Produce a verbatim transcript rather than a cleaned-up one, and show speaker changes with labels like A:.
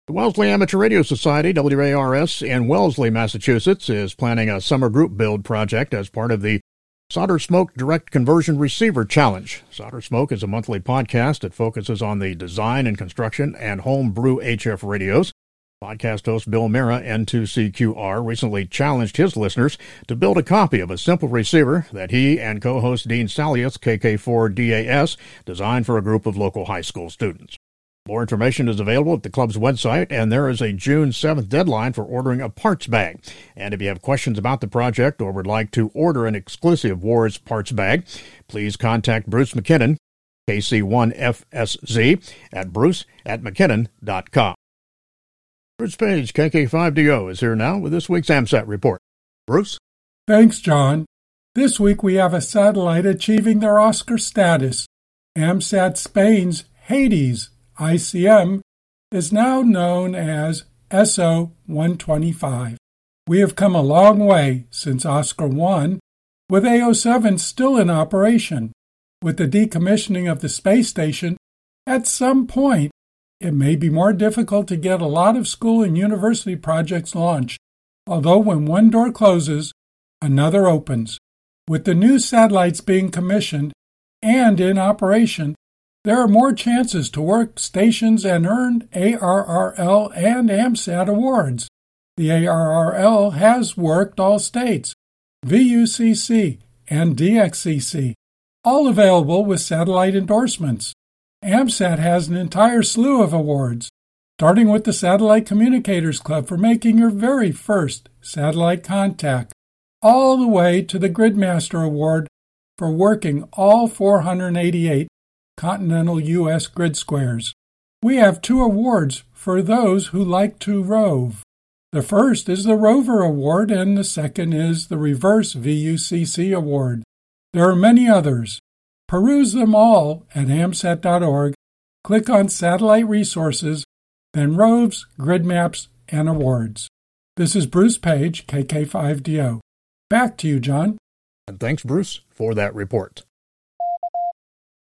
A: The Wellesley Amateur Radio Society, W A R S, in Wellesley, Massachusetts, is planning a summer group build project as part of the Solder Smoke Direct Conversion Receiver Challenge. Solder Smoke is a monthly podcast that focuses on the design and construction and home brew H F radios. Podcast host Bill Mira, N two C Q R, recently challenged his listeners to build a copy of a simple receiver that he and co-host Dean Salius, K K four D A S, designed for a group of local high school students. More information is available at the club's website, and there is a June seventh deadline for ordering a parts bag. And if you have questions about the project or would like to order an exclusive Wars parts bag, please contact Bruce McKinnon, K C one F S Z, at bruce at mckinnon dot com. Bruce Page, K K five D O, is here now with this week's AMSAT report. Bruce?
B: Thanks, John. This week we have a satellite achieving their Oscar status. AMSAT Spain's Hades I C M is now known as S O one twenty-five. We have come a long way since Oscar one, with A O seven still in operation. With the decommissioning of the space station, at some point, it may be more difficult to get a lot of school and university projects launched, although when one door closes, another opens. With the new satellites being commissioned and in operation, there are more chances to work stations and earn A R R L and AMSAT awards. The A R R L has worked all states, V U C C and D X C C, all available with satellite endorsements. AMSAT has an entire slew of awards, starting with the Satellite Communicators Club for making your very first satellite contact, all the way to the Gridmaster Award for working all four hundred eighty-eight continental U S grid squares. We have two awards for those who like to rove. The first is the Rover Award, and the second is the Reverse V U C C Award. There are many others. Peruse them all at AMSAT dot org, click on Satellite Resources, then Roves, Grid Maps, and Awards. This is Bruce Page, K K five D O. Back to you, John.
A: And thanks, Bruce, for that report.